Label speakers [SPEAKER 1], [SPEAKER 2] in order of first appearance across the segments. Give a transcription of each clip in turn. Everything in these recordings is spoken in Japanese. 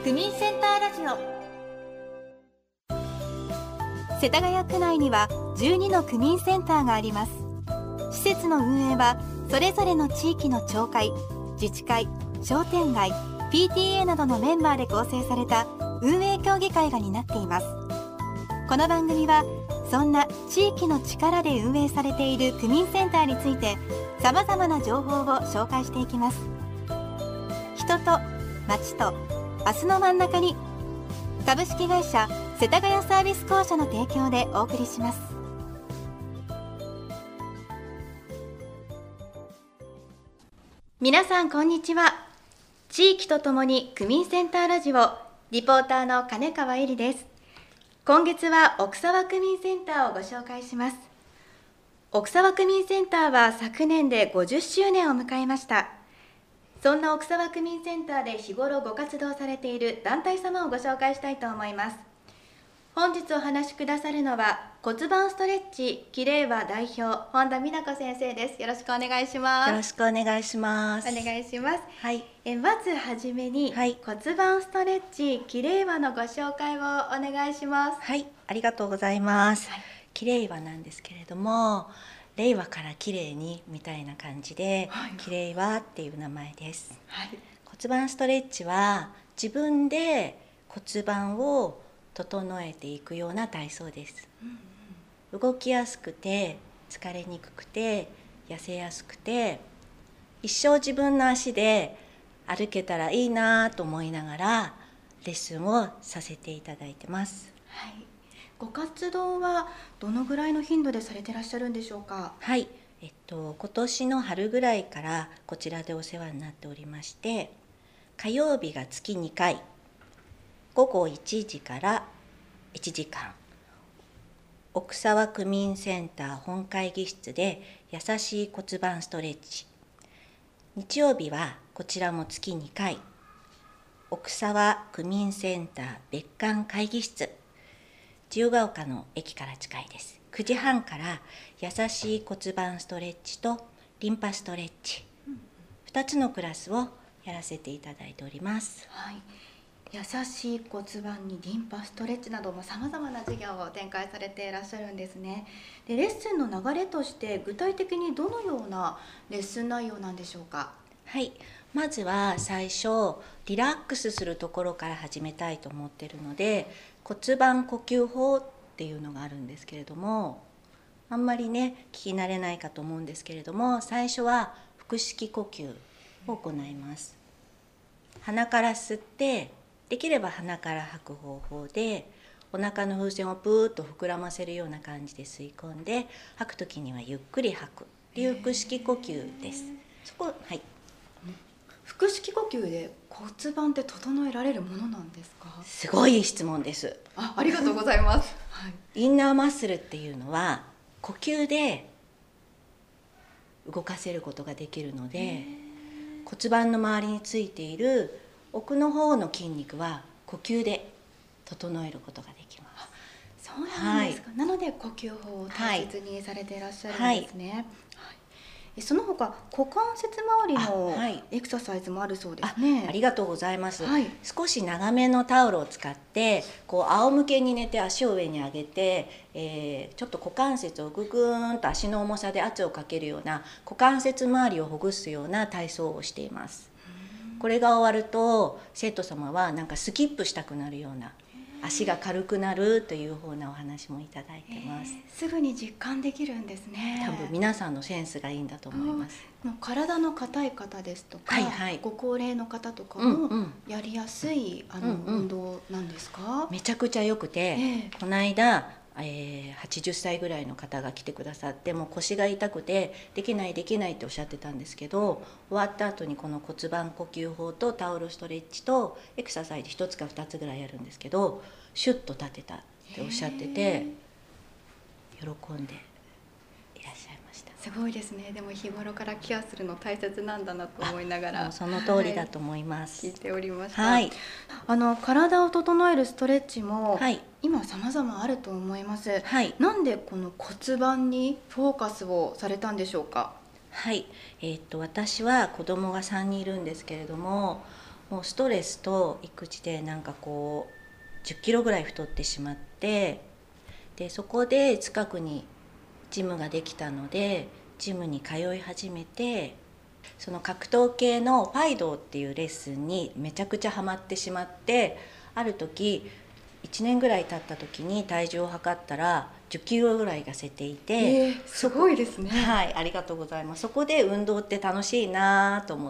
[SPEAKER 1] 区民センターラジオ。世田谷区内には12の区民センターがあります。施設の運営はそれぞれの地域の町会、自治会、商店街、PTA などのメンバーで構成された運営協議会が担っています。この番組はそんな地域の力で運営されている区民センターについてさまざまな情報を紹介していきます。人と町と明日の真ん中に、株式会社世田谷サービス公社の提供でお送りします。皆さんこんにちは。地域とともに区民センターラジオリポーターの金川恵里です。今月は奥沢区民センターをご紹介します。奥沢区民センターは昨年で50周年を迎えました。そんな奥沢区民センターで日頃ご活動されている団体様をご紹介したいと思います。本日お話しくださるのは骨盤ストレッチキレイワ代表本田美奈子先生です。よろしくお願いします。
[SPEAKER 2] よろしくお願いします。
[SPEAKER 1] お願いします。
[SPEAKER 2] はい。
[SPEAKER 1] まずはじめに、骨盤ストレッチキレイワのご紹介をお願いします。
[SPEAKER 2] はい、ありがとうございます。キレイワなんですけれども、令和から綺麗にみたいな感じで、キレイワっていう名前です。骨盤ストレッチは自分で骨盤を整えていくような体操です。動きやすくて疲れにくくて痩せやすくて、一生自分の足で歩けたらいいなと思いながらレッスンをさせていただいてます。
[SPEAKER 1] ご活動はどのぐらいの頻度でされてらっしゃるんでしょうか。
[SPEAKER 2] 今年の春ぐらいからこちらでお世話になっておりまして、火曜日が月2回、午後1時から1時間、奥沢区民センター本会議室で優しい骨盤ストレッチ。日曜日はこちらも月2回、奥沢区民センター別館会議室、自由が丘の駅から近いです。9時半から優しい骨盤ストレッチとリンパストレッチ、2つのクラスをやらせていただいております。
[SPEAKER 1] 優しい骨盤にリンパストレッチなどもさまざまな授業を展開されていらっしゃるんですね。で、レッスンの流れとして具体的にどのようなレッスン内容なんでしょうか。
[SPEAKER 2] まずは最初リラックスするところから始めたいと思っているので、骨盤呼吸法っていうのがあるんですけれども、あんまりね聞き慣れないかと思うんですけれども、最初は腹式呼吸を行います。鼻から吸って、できれば鼻から吐く方法で、お腹の風船をプーッと膨らませるような感じで吸い込んで、吐く時にはゆっくり吐くっていう腹式呼吸です。
[SPEAKER 1] 腹式呼吸で骨盤って整えられるものなんですか。
[SPEAKER 2] すごい質問です。
[SPEAKER 1] ありがとうございます。
[SPEAKER 2] インナーマッスルっていうのは呼吸で動かせることができるので、骨盤の周りについている奥の方の筋肉は呼吸で整えることができます。
[SPEAKER 1] そうなんですか。なので呼吸法を大切にされていらっしゃるんですね。その他股関節周りのエクササイズもあるそうですね。
[SPEAKER 2] ありがとうございます。少し長めのタオルを使って、仰向けに寝て足を上に上げて、ちょっと股関節をググーンと足の重さで圧をかけるような股関節周りをほぐすような体操をしています。これが終わると生徒様はなんかスキップしたくなるような、足が軽くなるというふうなお話もいただいてます。
[SPEAKER 1] すぐに実感できるんですね。
[SPEAKER 2] 多分皆さんのセンスがいいんだと思います。
[SPEAKER 1] 体の硬い方ですとか、ご高齢の方とかもやりやすい運動なんですか。
[SPEAKER 2] めちゃくちゃ良くて、この間80歳ぐらいの方が来てくださって、もう腰が痛くてできないっておっしゃってたんですけど、終わった後にこの骨盤呼吸法とタオルストレッチとエクササイズ1つか2つぐらいやるんですけど、シュッと立てたっておっしゃってて、喜んでいらっしゃいました。
[SPEAKER 1] すごいですね。でも日頃からケアするの大切なんだなと思いながら、
[SPEAKER 2] その通りだと思います。
[SPEAKER 1] 聞いておりました。体を整えるストレッチも、今様々あると思います。なんでこの骨盤にフォーカスをされたんでしょうか。
[SPEAKER 2] 私は子供が3人いるんですけれども、 もうストレスと育児でなんかこう10キロぐらい太ってしまって、でそこで近くにジムができたのでジムに通い始めて、その格闘系のファイドっていうレッスンにめちゃくちゃハマってしまって、ある時1年ぐらい経った時に体重を測ったら10キロぐらい痩せていて、
[SPEAKER 1] すごいですね。
[SPEAKER 2] はい、ありがとうございます。そこで運動って楽しいなと思って、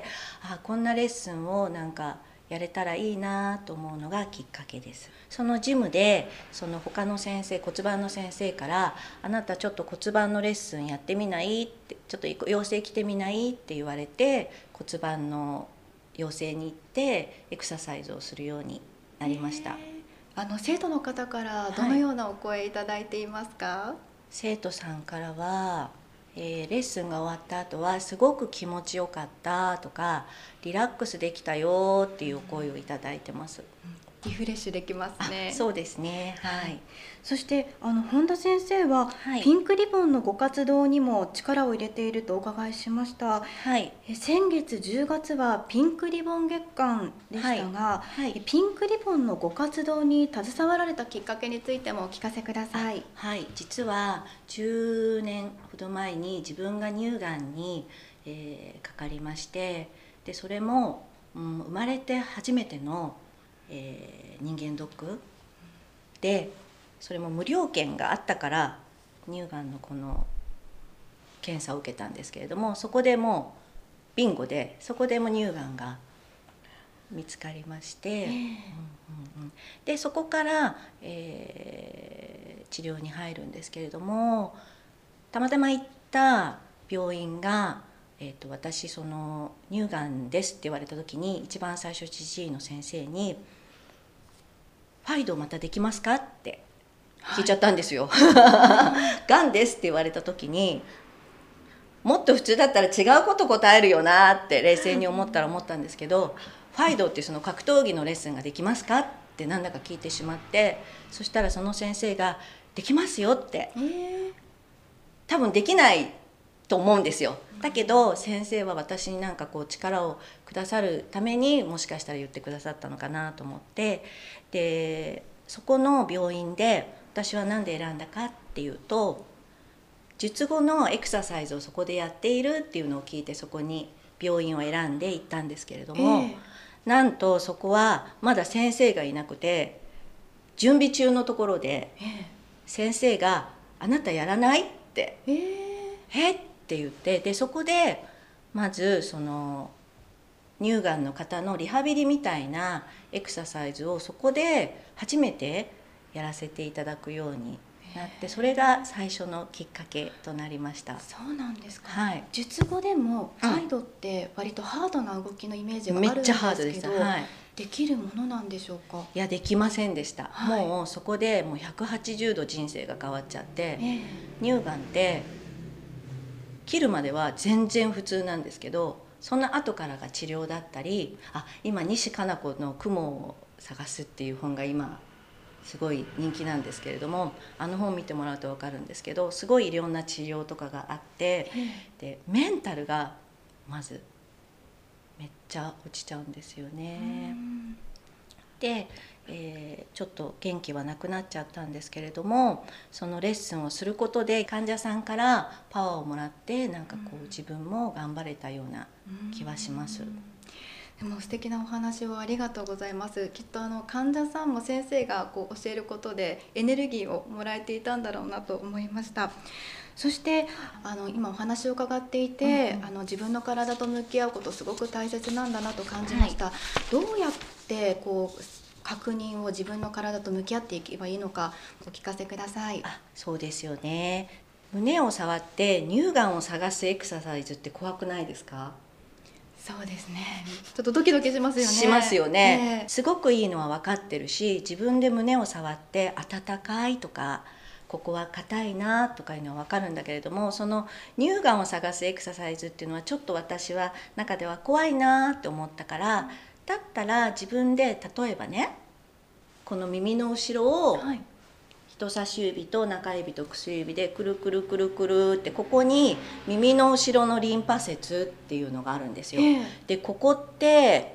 [SPEAKER 2] こんなレッスンをなんかやれたらいいなと思うのがきっかけです。そのジムでその他の先生、骨盤の先生から「あなたちょっと骨盤のレッスンやってみない?」って「ちょっと養成来てみない?」って言われて、骨盤の養成に行ってエクササイズをするようになりました。
[SPEAKER 1] 生徒の方からどのようなお声いただいていますか？
[SPEAKER 2] 生徒さんからは、レッスンが終わった後はすごく気持ちよかったとか、リラックスできたよっていうお声をいただいてます。
[SPEAKER 1] リフレッシュできますね。
[SPEAKER 2] そうですね、はい。
[SPEAKER 1] そして本田先生は、
[SPEAKER 2] はい、
[SPEAKER 1] ピンクリボンのご活動にも力を入れているとお伺いしました。
[SPEAKER 2] はい、
[SPEAKER 1] 先月10月はピンクリボン月間でしたが、
[SPEAKER 2] はいはい、
[SPEAKER 1] ピンクリボンのご活動に携わられたきっかけについてもお聞かせください。
[SPEAKER 2] はい、実は10年ほど前に自分が乳がんに、かかりまして、でそれも、生まれて初めての人間ドックで、それも無料券があったから乳がんのこの検査を受けたんですけれども、そこでもうビンゴで、そこでも乳がんが見つかりまして、でそこから、治療に入るんですけれども、たまたま行った病院が、私その乳がんですって言われた時に一番最初主治医の先生に「ファイドまたできますか?」って聞いちゃったんですよ。がんですって言われた時に、もっと普通だったら違うこと答えるよなって冷静に思ったんですけど、ファイドっていうその格闘技のレッスンができますかってなんだか聞いてしまって、そしたらその先生ができますよって、多分できないと思うんですよ。だけど先生は私になんかこう力をくださるためにもしかしたら言ってくださったのかなと思って、でそこの病院で私は何で選んだかっていうと、術後のエクササイズをそこでやっているっていうのを聞いて、そこに病院を選んで行ったんですけれども、なんとそこはまだ先生がいなくて準備中のところで、先生が「あなたやらない?」って「えっ?」って言って、でそこでまずその乳がんの方のリハビリみたいなエクササイズをそこで初めてやらせていただくようになって、それが最初のきっかけとなりました。
[SPEAKER 1] そうなんですか。
[SPEAKER 2] はい、
[SPEAKER 1] 術後でもファイドって割とハードな動きのイメージがあるんですけど、めっちゃハードでした。はい、できるものなんでしょうか？
[SPEAKER 2] いや、できませんでした。もうそこでもう180度人生が変わっちゃって、乳がんって切るまでは全然普通なんですけど、その後からが治療だったり、今西加奈子の「雲を探す」っていう本が今すごい人気なんですけれども、あの本見てもらうと分かるんですけど、すごいいろんな治療とかがあって、でメンタルがまずめっちゃ落ちちゃうんですよね。で、ちょっと元気はなくなっちゃったんですけれども、そのレッスンをすることで患者さんからパワーをもらって、なんかこう自分も頑張れたような気はします。
[SPEAKER 1] でも素敵なお話をありがとうございます。きっと患者さんも先生がこう教えることでエネルギーをもらえていたんだろうなと思いました。そして今お話を伺っていて、自分の体と向き合うことすごく大切なんだなと感じました。どうやってこう確認を自分の体と向き合っていけばいいのかお聞かせください。
[SPEAKER 2] そうですよね。胸を触って乳がんを探すエクササイズって怖くないですか？
[SPEAKER 1] そうですね。ちょっとドキドキしますよね。
[SPEAKER 2] しますよね。すごくいいのは分かってるし、自分で胸を触って温かいとか、ここは硬いなとかいうのは分かるんだけれども、その乳がんを探すエクササイズっていうのはちょっと私は中では怖いなって思ったから、だったら自分で例えばね、この耳の後ろを人差し指と中指と薬指でくるくるくるくるって、ここに耳の後ろのリンパ節っていうのがあるんですよ。でここって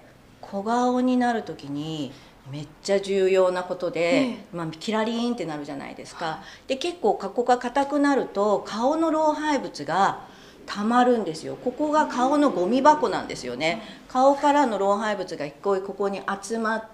[SPEAKER 2] 小顔になる時にめっちゃ重要なことで、キラリンってなるじゃないですか。で結構ここが硬くなると顔の老廃物がたまるんですよ。ここが顔のゴミ箱なんですよね。顔からの老廃物が一個ここに集まって、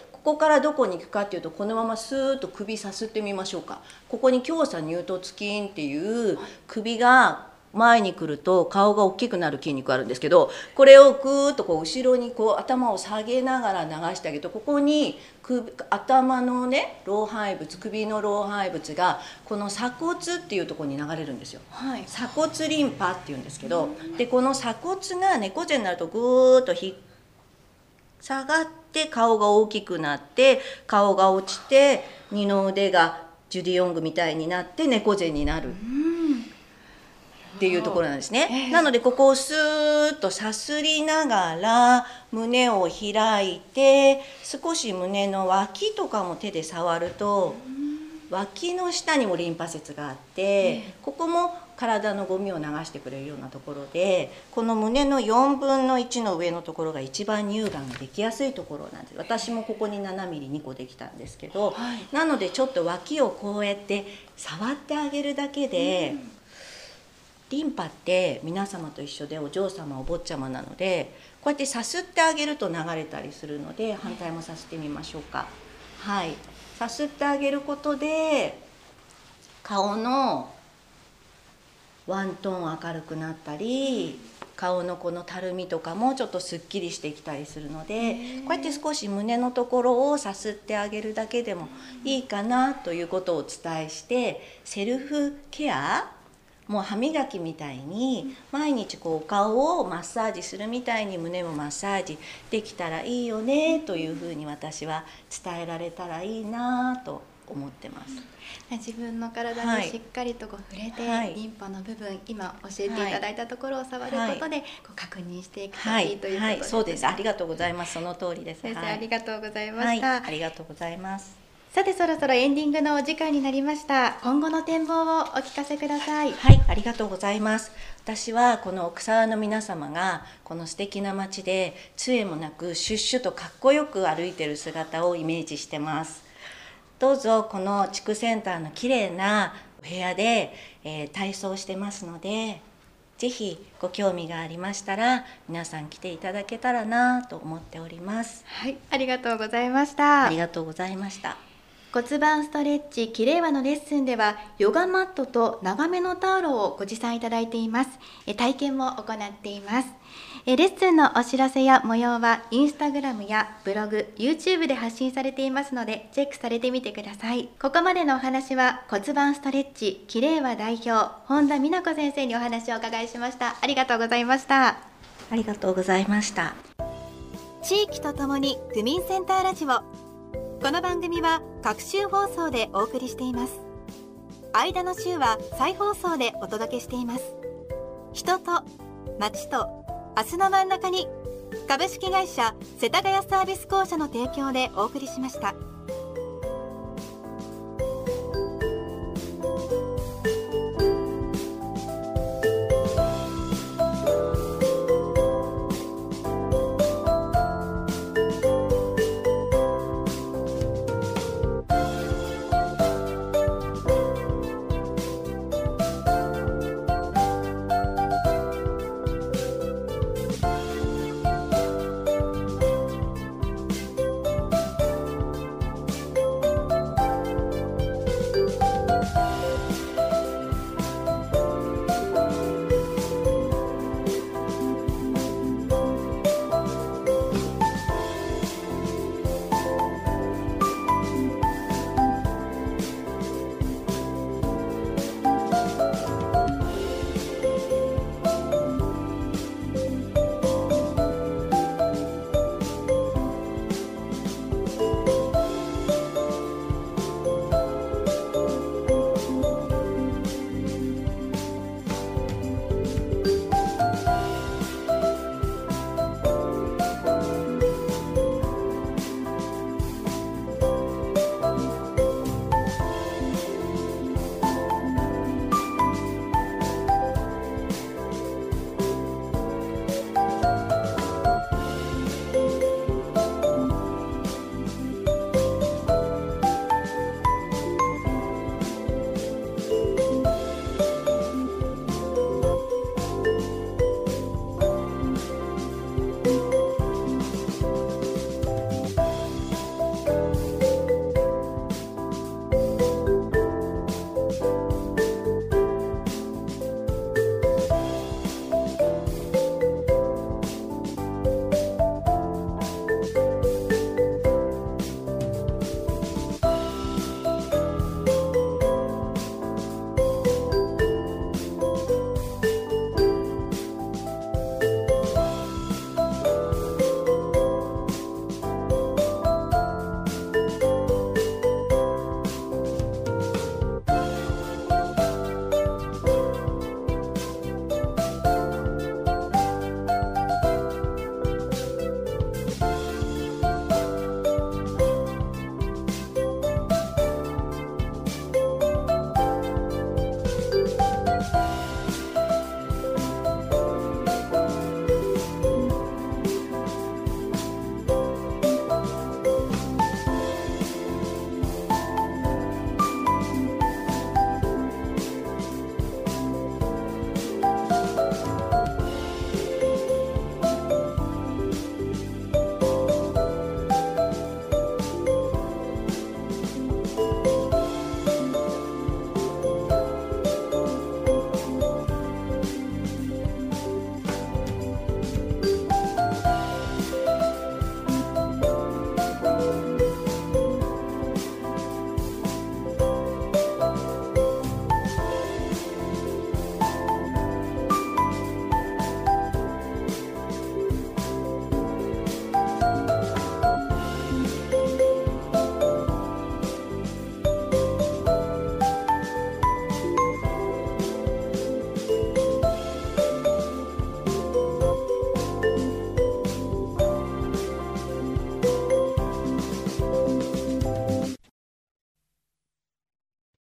[SPEAKER 2] ここからどこに行くかっていうと、このままスーッと首さすってみましょうか。ここに胸鎖乳突筋っていう首が前に来ると顔が大きくなる筋肉あるんですけど、これをグーッと後ろに頭を下げながら流してあげると、ここに頭のね老廃物、首の老廃物がこの鎖骨っていうところに流れるんですよ。鎖骨リンパっていうんですけど、でこの鎖骨が猫背になるとグーッと下がって顔が大きくなって、顔が落ちて二の腕がジュディ・オングみたいになって猫背になるっていうところなんですね。なのでここをスーッとさすりながら胸を開いて、少し胸の脇とかも手で触ると、脇の下にもリンパ節があって、ここも体のゴミを流してくれるようなところで、この胸の4分の1の上のところが一番乳がんができやすいところなんです。私もここに7ミリ2個できたんですけど、なのでちょっと脇をこうやって触ってあげるだけで、リンパって皆様と一緒でお嬢様お坊ちゃまなので、こうやってさすってあげると流れたりするので、反対もさせてみましょうか。さすってあげることで顔のワントーン明るくなったり、顔のこのたるみとかもちょっとすっきりしてきたりするので、こうやって少し胸のところをさすってあげるだけでもいいかなということをお伝えして、セルフケア、もう歯磨きみたいに毎日お顔をマッサージするみたいに胸もマッサージできたらいいよねというふうに私は伝えられたらいいなと思ってます。
[SPEAKER 1] 自分の体にしっかりと触れて、リンパの部分、今教えていただいたところを触ることで確認していくといいということですね。
[SPEAKER 2] そうです。ありがとうございます。その通りです。
[SPEAKER 1] 先生、ありがとうございました。
[SPEAKER 2] ありがとうございます。
[SPEAKER 1] さて、そろそろエンディングのお時間になりました。今後の展望をお聞かせください。
[SPEAKER 2] ありがとうございます。私はこの奥沢の皆様がこの素敵な街で杖もなくシュッシュとかっこよく歩いてる姿をイメージしてます。どうぞこの地区センターの綺麗なお部屋で、体操してますので、ぜひご興味がありましたら皆さん来ていただけたらなと思っております。
[SPEAKER 1] ありがとうございました。
[SPEAKER 2] ありがとうございました。
[SPEAKER 1] 骨盤ストレッチキレイワのレッスンではヨガマットと長めのタオルをご持参いただいています。体験も行っています。レッスンのお知らせや模様はインスタグラムやブログ、YouTube で発信されていますのでチェックされてみてください。ここまでのお話は骨盤ストレッチキレイワ代表本田美奈子先生にお話をお伺いしました。ありがとうございました。
[SPEAKER 2] ありがとうございました。
[SPEAKER 1] 地域とともに区民センターラジオ。この番組は各週放送でお送りしています。間の週は再放送でお届けしています。人と街と明日の真ん中に、株式会社世田谷サービス公社の提供でお送りしました。